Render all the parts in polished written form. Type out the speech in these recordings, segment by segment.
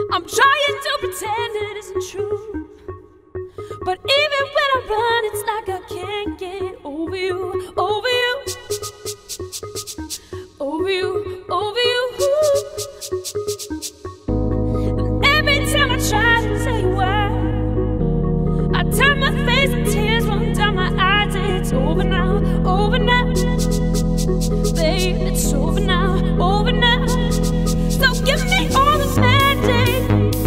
I'm trying to pretend it isn't true. But even when I run, it's like I can't get over you, over you, over you, over you. And every time I try to tell you why, I turn my face and tears run down my eyes. It's over now, over now. Babe, it's over now, over now. So give me all the magic.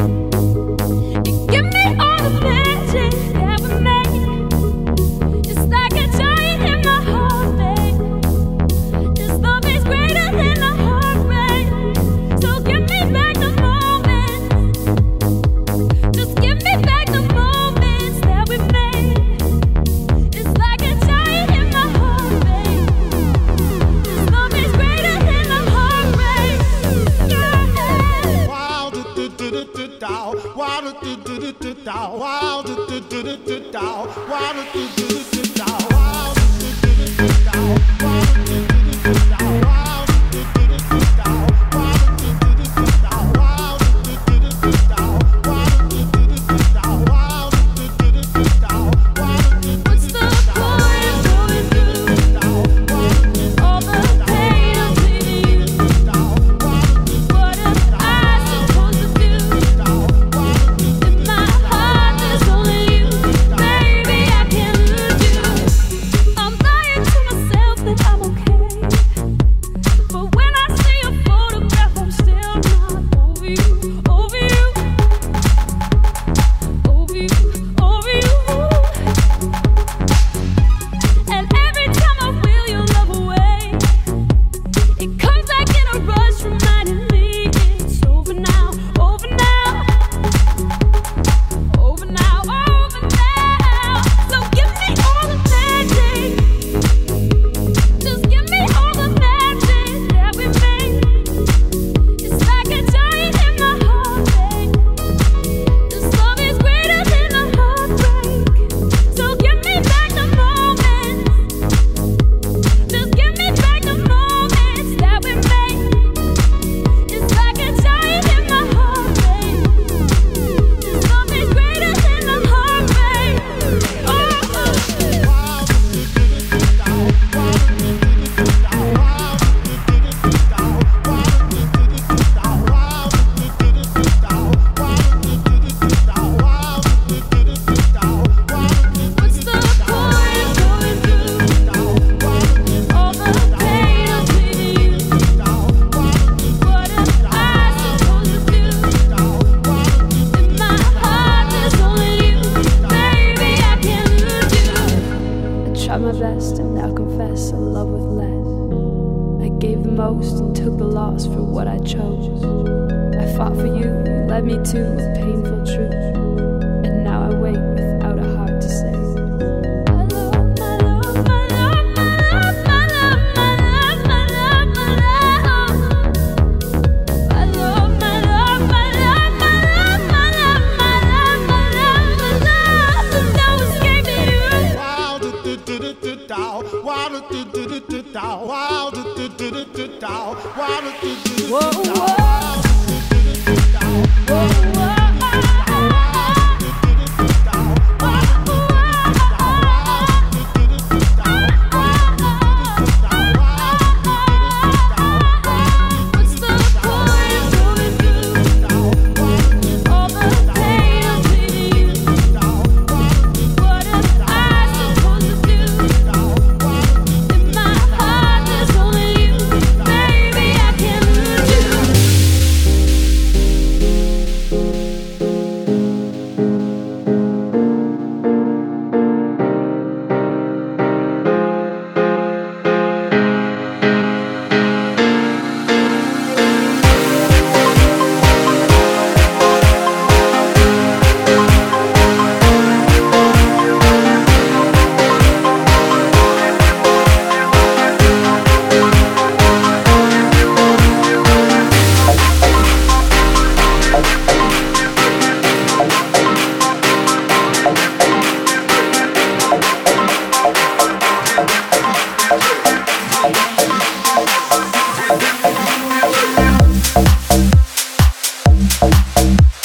Give me all the magic that we made. It's like a giant in my heart, babe. This love is greater than a heartbreak. So give me back the moments. Just give me back the moments that we made. It's like a giant in my heart, babe. This love is greater than a heartbreak. Yeah. Wow, do do do do do dow. Wow, do do do do do dow. Wow, do do do do do dow. Wow, do do do do do dow. Wow, do do do do do dow. Wow, do do do do do dow. Wow, do do do do do dow. Wow, do do do do do dow. Wow, do do do do do dow. Wow, do do do do do dow. Wow, do do do do do dow. Wow, do do do do do dow. What's the point of going through all the pain of leaving you? What am I supposed to do? In my heart there's only you. Baby, I can't lose you. I'm lying to myself that I'm okay. But when I see your photograph, I'm still not over you, over you, over you, over you. And every time I wheel your love away, it comes back in a rush, reminding me it's over now, over now, over now, over now. So give me all the magic. Just give me all the magic that we made. It's like a giant in my heart, babe. This love is greater than a heartbreak. So give me back the moments. Just give me back the moments that we made. It's like a giant in my heart, babe. This love is greater than a heartbreak. What's the point of going through all the pain of leaving you? What am I supposed to do? In my heart there's only you. Baby, I can't lose you. I tried my best and now confess I love with less. I gave the most and took the loss for what I chose. I fought for you, you led me to a painful truth. And now I wait without a heart to say. My love, my love, my love, my love, my love, my love, my love, my love. My love, my love, my love, my love, my love, my love, my love, my love. There's no escaping you. Wow, do do do do do dow. Wow, do do do do do dow. Wow, do do do do do dow. Wow, do do do do do Whoa, dow. whoa. Wow, do do do do do dow. Whoa, whoa. What's the point of going through all the pain of leaving you? What am I supposed to do? In my heart there's only you. Baby, I can't lose you.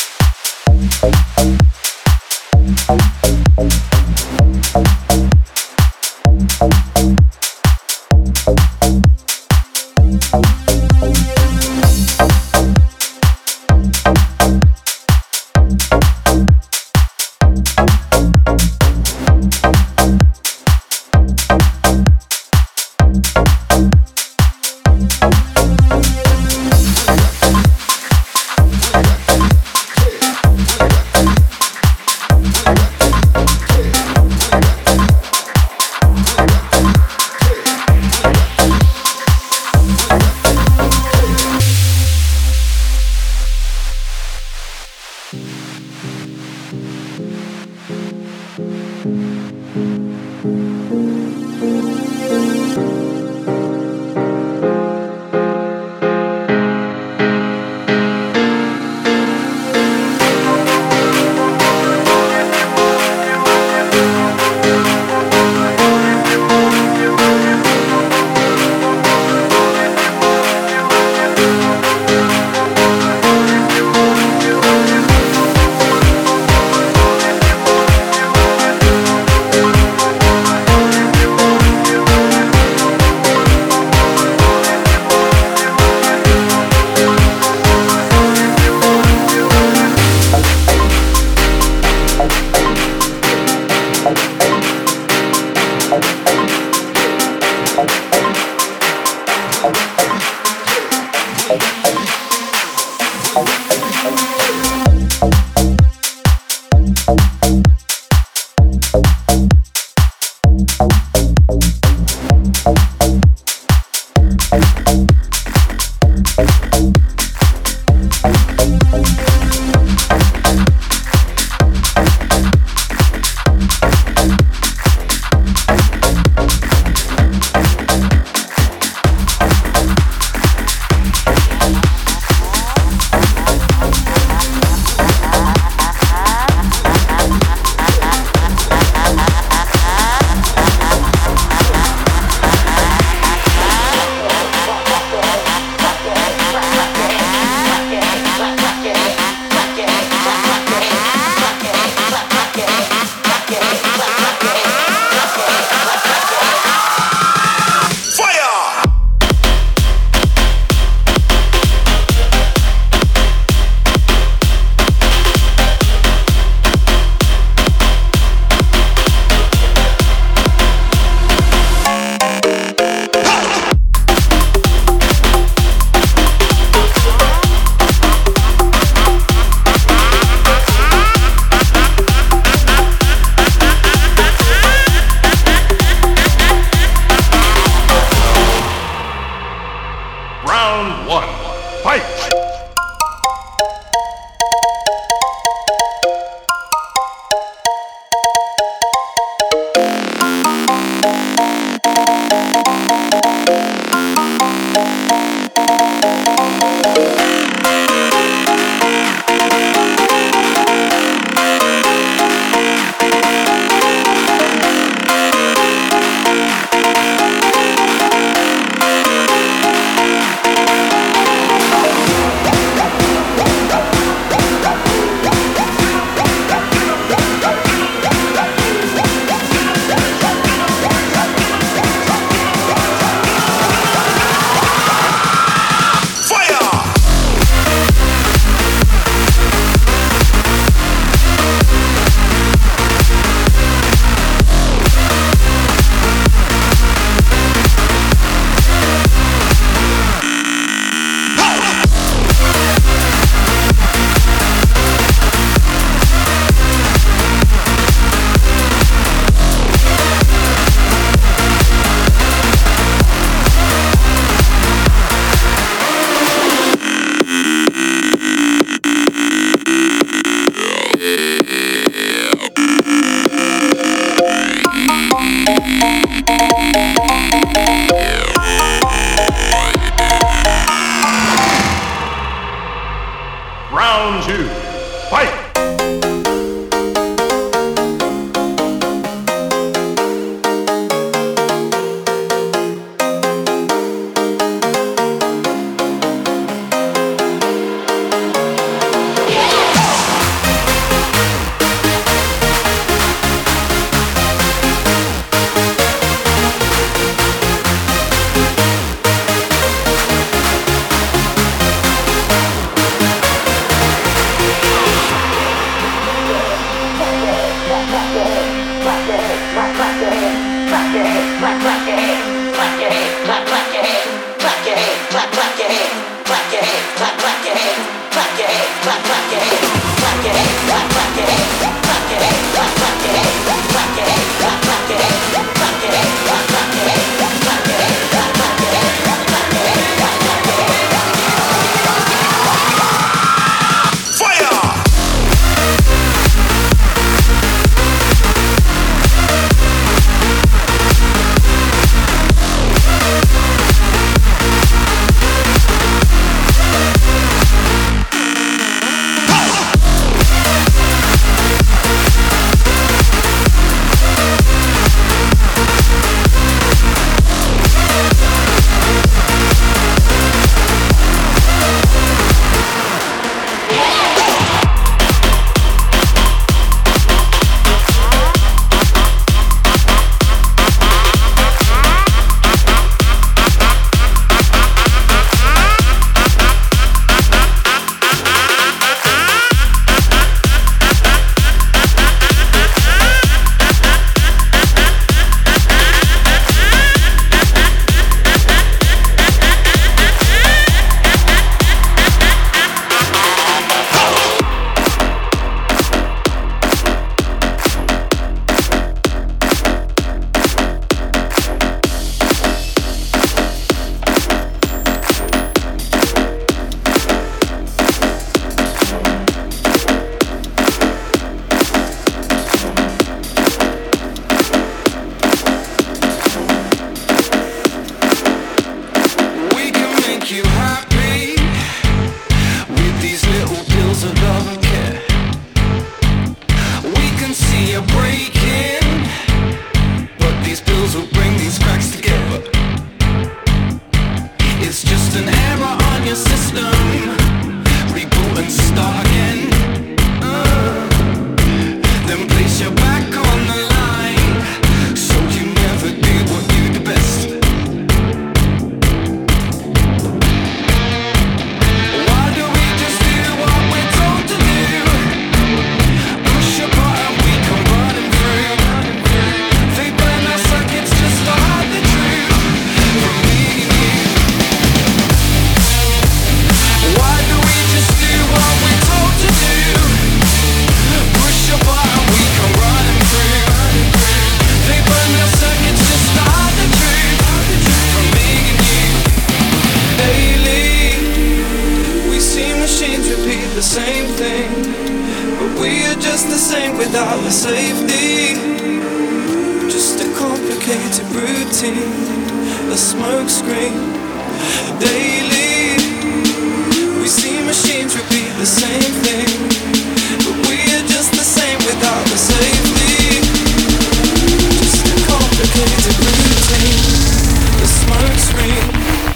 the same thing, but we are just the same without the safety. Just a complicated routine, a smoke screen. Daily, we see machines repeat the same thing, but we are just the same without the safety. Just a complicated routine, a smoke screen.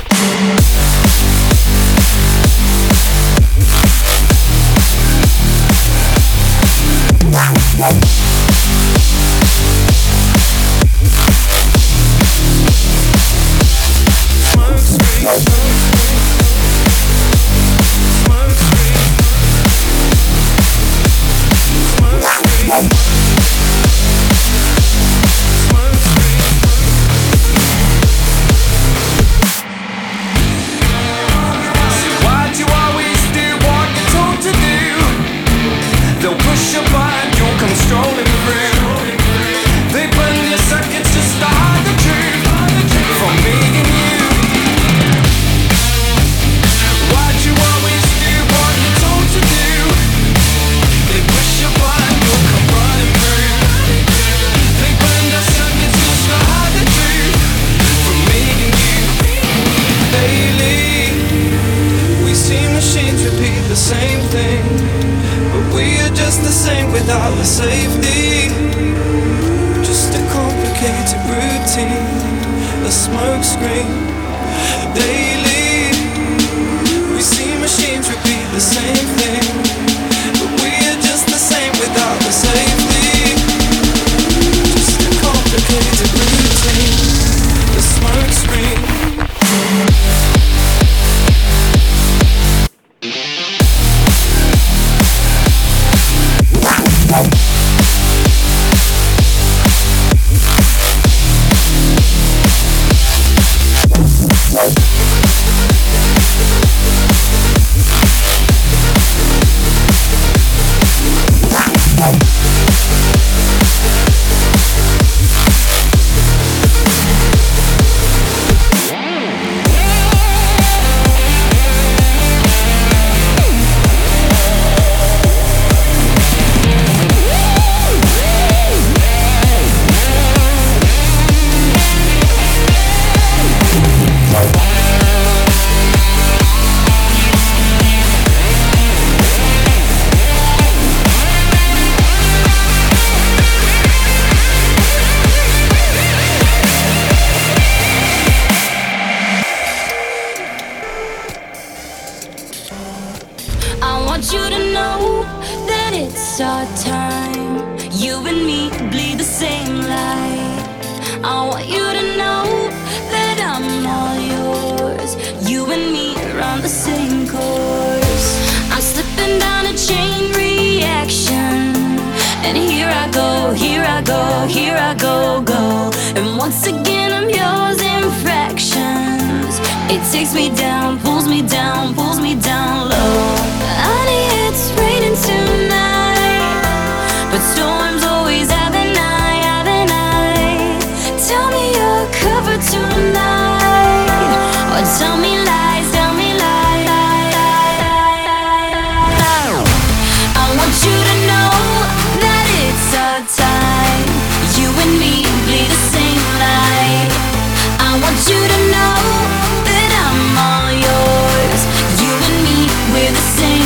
Without the safety, just a complicated routine, a smoke screen. Daily, we see machines repeat the same thing, but we are just the same without the safety. Just a complicated routine, a smoke screen. You to know that I'm all yours. You and me, we're the same.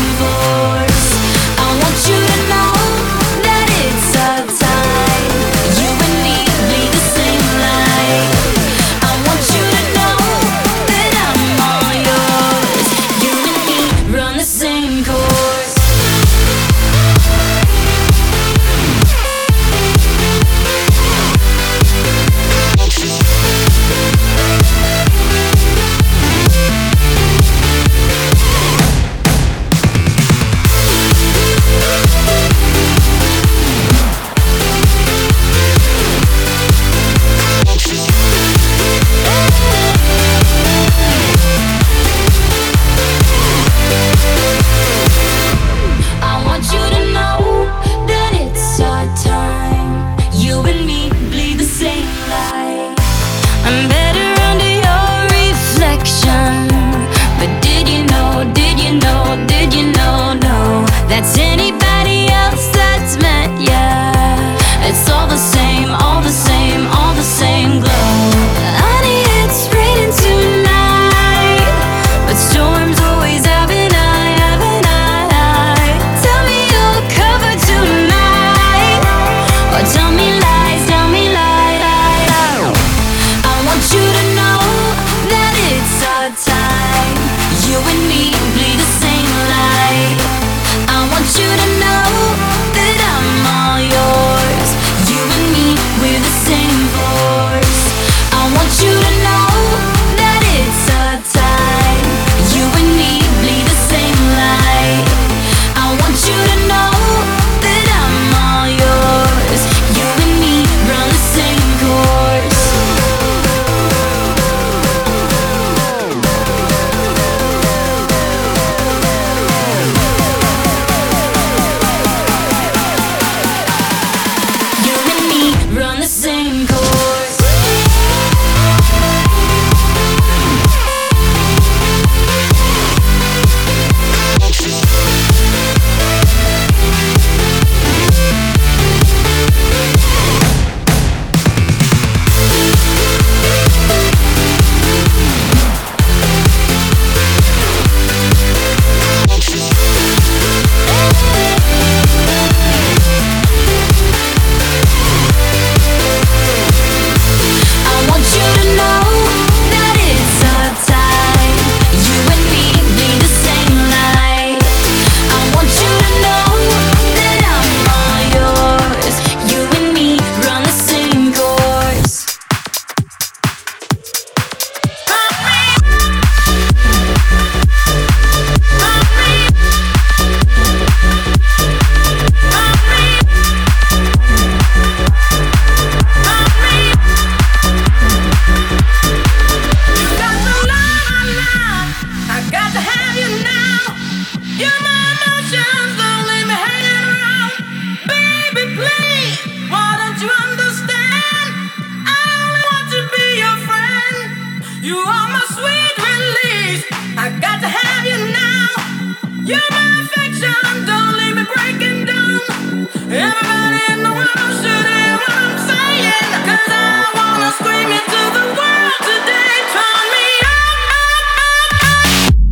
Baby, please, why don't you understand? I only want to be your friend. You are my sweet release. I got to have you now. You're my affection. Don't leave me breaking down. Everybody in the world should hear what I'm saying. 'Cause I wanna scream it to the world today. Turn me up, up, up, up.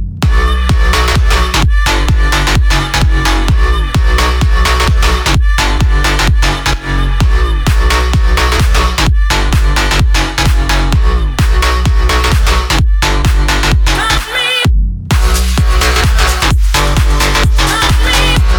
Turn me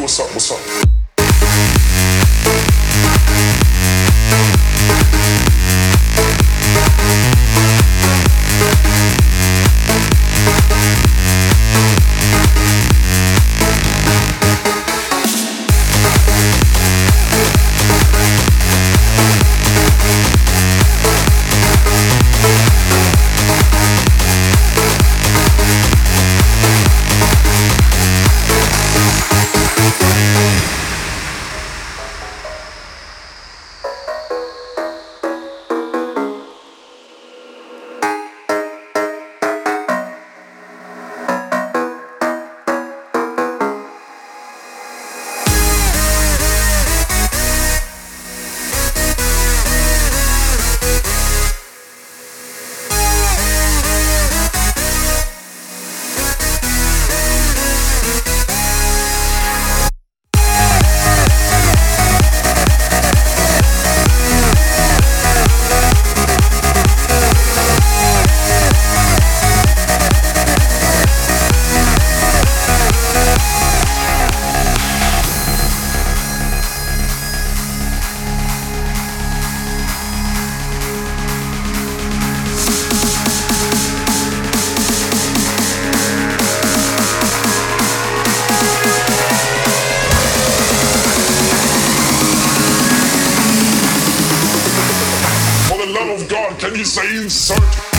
what's up, what's up? For the love of God, can you say insert?